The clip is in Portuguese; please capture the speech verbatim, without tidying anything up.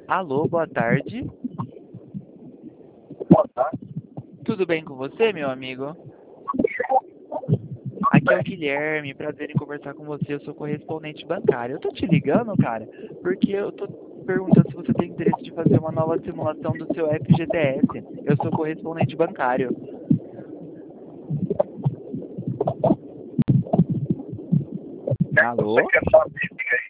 Alô, boa tarde. Boa tarde. Tudo bem com você, meu amigo? Aqui é o Guilherme, prazer em conversar com você. Eu sou correspondente bancário. Eu tô te ligando, cara, porque eu tô perguntando se você tem interesse de fazer uma nova simulação do seu F G T S. Eu sou correspondente bancário. Alô? Você quer saber, diga aí.